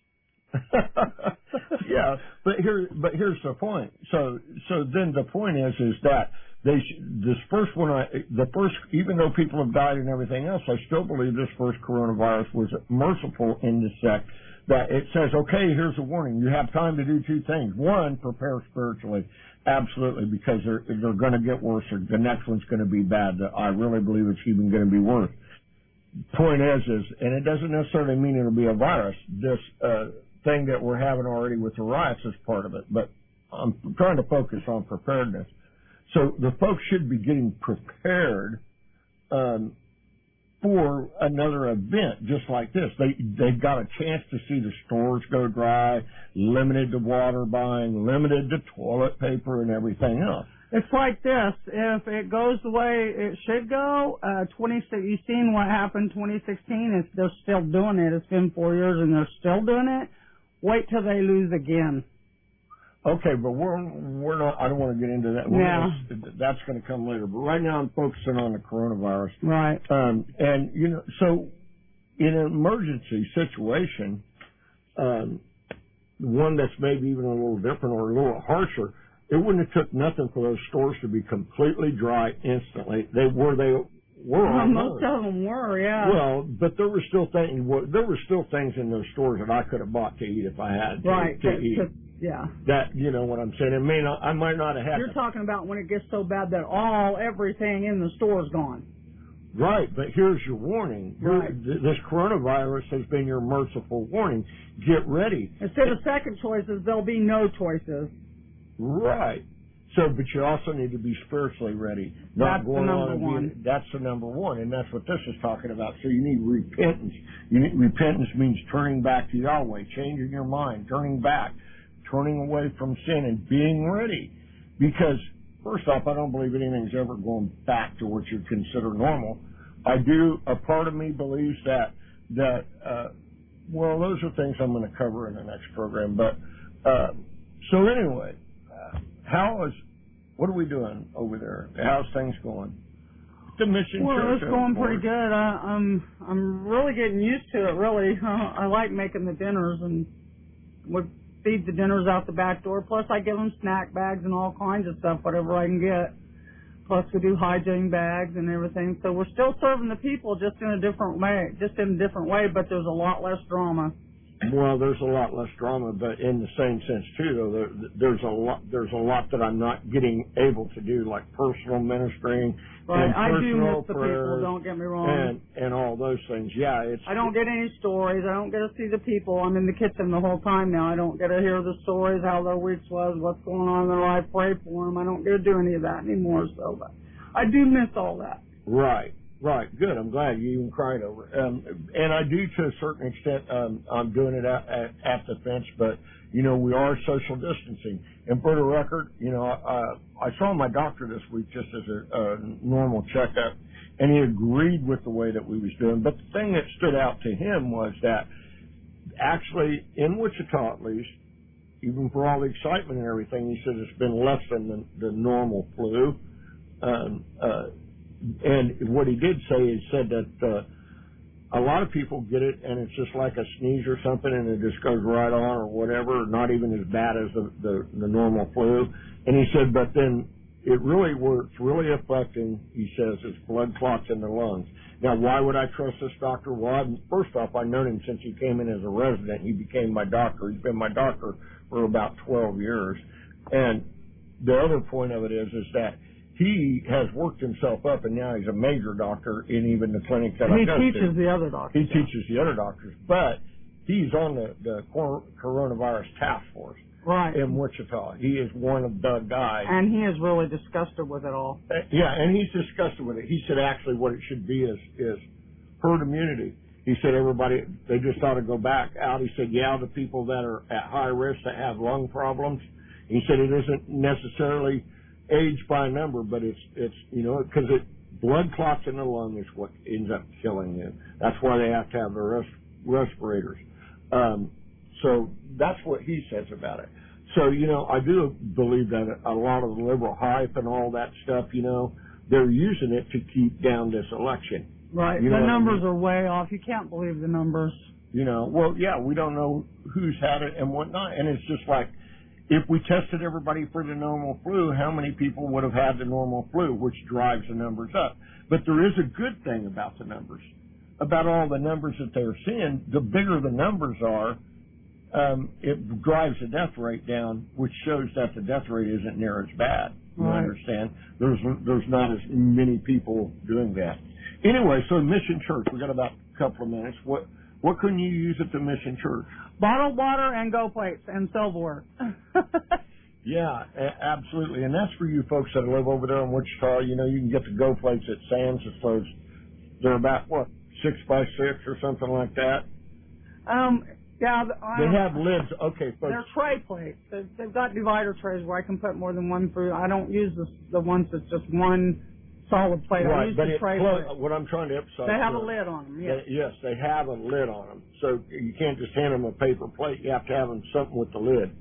S2: Yeah, but here, but here's the point. So, so then the point is, is that they, sh- this first one, I, the first, even though people have died and everything else, I still believe this first coronavirus was merciful in the sect that it says, okay, here's a warning. You have time to do two things. One, prepare spiritually. Absolutely, because they're, they're going to get worse. Or the next one's going to be bad. I really believe it's even going to be worse. Point is, is, and it doesn't necessarily mean it'll be a virus. This, uh, thing that we're having already with the riots is part of it, but I'm trying to focus on preparedness. So the folks should be getting prepared um, for another event just like this. They they've got a chance to see the stores go dry, limited to water buying, limited to toilet paper and everything else.
S3: It's like this. If it goes the way it should go, uh, twenty you've seen what happened twenty sixteen. It's, they're still doing it. It's been four years and they're still doing it. Wait till they lose again.
S2: Okay, but we're we're not. I don't want to get into that. We're
S3: yeah,
S2: gonna, that's going to come later. But right now, I'm focusing on the coronavirus.
S3: Right.
S2: Um, and you know, so in an emergency situation, um, one that's maybe even a little different or a little harsher, it wouldn't have took nothing for those stores to be completely dry instantly. They were they. Were
S3: well, most of them were, yeah.
S2: Well, but there were still things. There were still things in those stores that I could have bought to eat if I had to,
S3: right,
S2: to
S3: to,
S2: eat.
S3: To, yeah.
S2: That you know what I'm saying. It may not. I might not have had.
S3: You're
S2: to.
S3: talking about when it gets so bad that all everything in the store's gone.
S2: Right, but here's your warning.
S3: Right.
S2: This coronavirus has been your merciful warning. Get ready.
S3: Instead of second choices, there'll be no choices.
S2: Right. So, but you also need to be spiritually ready. Not
S3: That's
S2: going
S3: the number
S2: on
S3: one.
S2: Being, that's the number one, and that's what this is talking about. So you need repentance. You need, repentance means turning back to Yahweh, changing your mind, turning back, turning away from sin, and being ready. Because, first off, I don't believe anything's ever going back to what you consider normal. I do, a part of me believes that, that, uh, well, those are things I'm going to cover in the next program. But, uh, so anyway, uh, how is, what are we doing over there? How's things going? The mission
S3: well,
S2: church.
S3: it's going pretty good. I, I'm, I'm really getting used to it, really. Uh, I like making the dinners, and we feed the dinners out the back door. Plus, I give them snack bags and all kinds of stuff, whatever I can get. Plus, we do hygiene bags and everything. So we're still serving the people, just in a different way, just in a different way, but there's a lot less drama.
S2: Well, there's a lot less drama, but in the same sense too, though, there, there's a lot, there's a lot that I'm not getting able to do, like personal ministering
S3: right.
S2: and
S3: I do
S2: personal
S3: miss the
S2: prayers,
S3: people. Don't get me wrong.
S2: and and all those things. Yeah, it's.
S3: I don't get any stories. I don't get to see the people. I'm in the kitchen the whole time now. I don't get to hear the stories, how their weeks was, what's going on in their life. Pray for them. I don't get to do any of that anymore. So, but I do miss all that.
S2: Right. Right, good. I'm glad you even cried over it. Um, and I do to a certain extent. Um, I'm doing it at, at, at the fence, but you know we are social distancing. And for the record, you know, uh, I saw my doctor this week just as a, a normal checkup, and he agreed with the way that we was doing. But the thing that stood out to him was that actually in Wichita, at least, even for all the excitement and everything, he said it's been less than the, the normal flu. Um, uh, And what he did say, he said that uh, a lot of people get it, and it's just like a sneeze or something, and it just goes right on or whatever, not even as bad as the, the, the normal flu. And he said, but then it really works, really affecting, he says, is blood clots in the lungs. Now, why would I trust this doctor? Well, I've, first off, I've known him since he came in as a resident. He became my doctor. He's been my doctor for about twelve years. And the other point of it is, is that he has worked himself up, and now he's a major doctor in even the clinic that
S3: he
S2: I go to.
S3: He teaches the other doctors.
S2: He teaches the other doctors, but he's on the, the coronavirus task force.
S3: right.
S2: in Wichita. He is one of the guys.
S3: And he is really disgusted with it all.
S2: Uh, yeah, and he's disgusted with it. He said actually what it should be is, is herd immunity. He said everybody, they just ought to go back out. He said, yeah, the people that are at high risk that have lung problems. He said it isn't necessarily age by number, but it's, it's you know, because it, blood clots in the lung is what ends up killing them. That's why they have to have the res- respirators. Um, so that's what he says about it. So, you know, I do believe that a lot of the liberal hype and all that stuff, you know, they're using it to keep down this election.
S3: Right.
S2: You know
S3: the numbers
S2: I mean?
S3: are way off. You can't believe the numbers.
S2: You know, well, yeah, we don't know who's had it and whatnot. And it's just like, if we tested everybody for the normal flu, how many people would have had the normal flu, which drives the numbers up? But there is a good thing about the numbers. About all the numbers that they're seeing, the bigger the numbers are, um, it drives the death rate down, which shows that the death rate isn't near as bad. You
S3: right.
S2: understand? There's there's not as many people doing that. Anyway, so Mission Church, we got about a couple of minutes. What what can you use at the Mission Church?
S3: Bottled water and go plates and silverware.
S2: Yeah, a- absolutely. And that's for you folks that live over there in Wichita. You know, you can get the go plates at Sam's. It's those, they're about, what, six by six or something like that?
S3: Um, yeah.
S2: They have lids. Okay, folks.
S3: They're tray plates. They've, they've got divider trays where I can put more than one fruit. I don't use the, the ones that's just one solid plate.
S2: Right,
S3: I use
S2: but
S3: the
S2: it,
S3: tray
S2: clo-
S3: plate.
S2: what I'm trying to emphasize.
S3: They have a
S2: is
S3: lid on them, yes.
S2: They, yes, they have a lid on them. So you can't just hand them a paper plate. You have to have them something with the lid.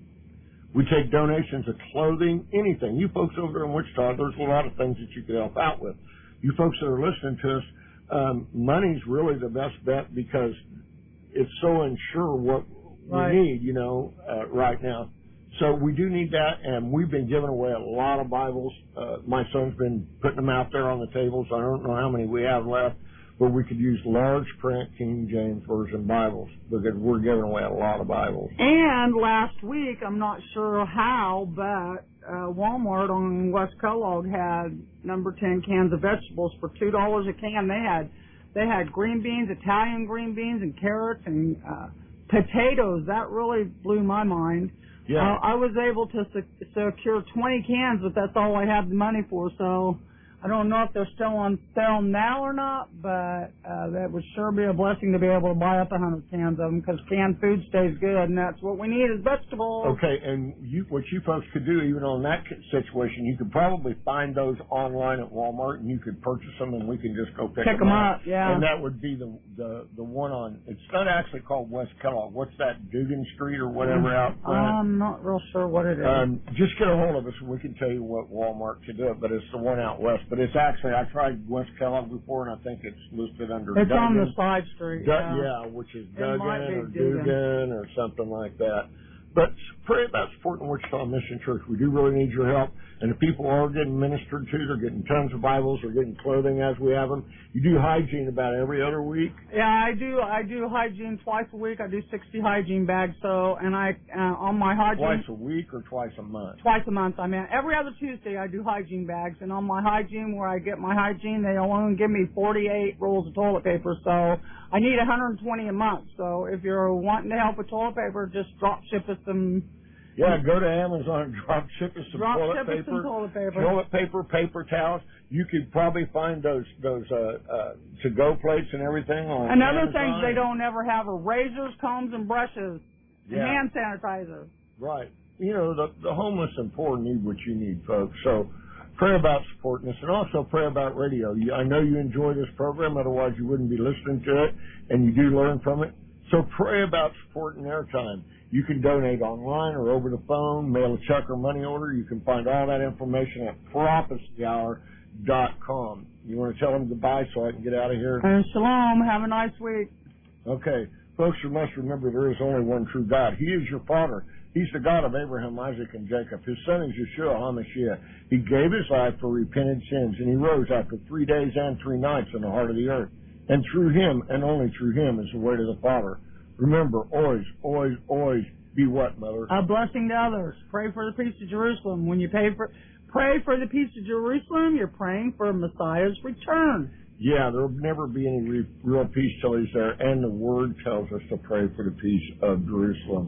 S2: We take donations of clothing, anything. You folks over there in Wichita, there's a lot of things that you could help out with. You folks that are listening to us, um, money's really the best bet because it's so unsure what
S3: right.
S2: we need, you know, uh, right now. So we do need that, and we've been giving away a lot of Bibles. Uh, my son's been putting them out there on the tables. I don't know how many we have left, but we could use large print King James Version Bibles because we're giving away a lot of Bibles.
S3: And last week, I'm not sure how, but uh, Walmart on West Kellogg had number ten cans of vegetables for two dollars a can. They had they had green beans, Italian green beans, and carrots and uh, potatoes. That really blew my mind.
S2: Yeah.
S3: Uh, I was able to sec- secure twenty cans, but that's all I had the money for. So I don't know if they're still on sale now or not, but uh, that would sure be a blessing to be able to buy up a hundred cans of them because canned food stays good, and that's what we need is vegetables.
S2: Okay, and you, what you folks could do, even on that situation, you could probably find those online at Walmart, and you could purchase them, and we can just go pick,
S3: Pick
S2: them
S3: them
S2: up.
S3: up, yeah.
S2: And that would be the the the one on. It's not actually called West Kellogg. What's that, Dugan Street or whatever out front?
S3: I'm not real sure what it is.
S2: Um, just get a hold of us, and we can tell you what Walmart to do it. But it's the one out west. But it's actually, I tried West Kellogg before, and I think it's listed under.
S3: It's
S2: Duggan.
S3: on the side street.
S2: Du-
S3: yeah.
S2: yeah, which is
S3: It
S2: Duggan
S3: might be
S2: or
S3: Dugan.
S2: Dugan or something like that. But pray about supporting Wichita Mission Church. We do really need your help. And if people are getting ministered to, they're getting tons of Bibles, they're getting clothing as we have them. You do hygiene about every other week.
S3: Yeah, I do. I do hygiene twice a week. I do sixty hygiene bags. So, and I uh, on my hygiene
S2: Twice a week or twice a month?
S3: twice a month. I mean, every other Tuesday I do hygiene bags, and on my hygiene where I get my hygiene, they only give me forty-eight rolls of toilet paper. So I need one hundred twenty a month. So if you're wanting to help with toilet paper, just drop ship us some.
S2: Yeah, go to Amazon and drop ship us some
S3: Drop
S2: toilet
S3: ship us
S2: paper.
S3: some toilet paper.
S2: Toilet paper, paper towels. You could probably find those those uh, uh, to-go plates and everything on
S3: Another
S2: Amazon.
S3: thing they don't ever have are razors, combs, and brushes,
S2: Yeah.
S3: and hand sanitizer.
S2: Right. You know, the, the homeless and poor need what you need, folks. So pray about supporting us, and also pray about radio. You, I know you enjoy this program, otherwise you wouldn't be listening to it, and you do learn from it. So pray about supporting airtime. You can donate online or over the phone, mail a check or money order. You can find all that information at prophecy hour dot com. You want to tell them goodbye so I can get out of here?
S3: And shalom. Have a nice week.
S2: Okay. Folks, you must remember there is only one true God. He is your Father. He's the God of Abraham, Isaac, and Jacob. His son is Yeshua HaMashiach. He gave his life for repented sins, and he rose after three days and three nights in the heart of the earth. And through him, and only through him, is the way to the Father. Remember, always, always, always be what, Mother?
S3: A blessing to others. Pray for the peace of Jerusalem. When you pay for, pray for the peace of Jerusalem, you're praying for Messiah's return.
S2: Yeah, there'll never be any re- real peace till he's there, and the Word tells us to pray for the peace of Jerusalem.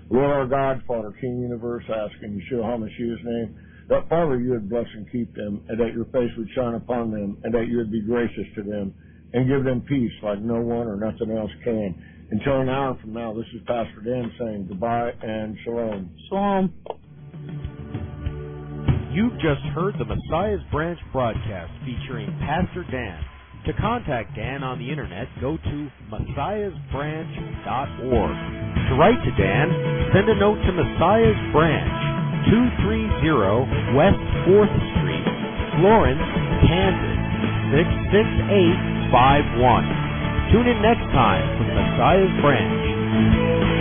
S2: Lord our God, Father, King Universe, ask in Yeshua HaMashiach's name, that, Father, you would bless and keep them, and that your face would shine upon them, and that you would be gracious to them, and give them peace like no one or nothing else can. Until an hour from now, this is Pastor Dan saying goodbye and shalom.
S3: Shalom.
S1: You've just heard the Messiah's Branch broadcast featuring Pastor Dan. To contact Dan on the internet, go to messiahs branch dot org. To write to Dan, send a note to Messiah's Branch, two thirty West fourth Street, Florence, Kansas, six six eight five one. Tune in next time for Messiah's Branch.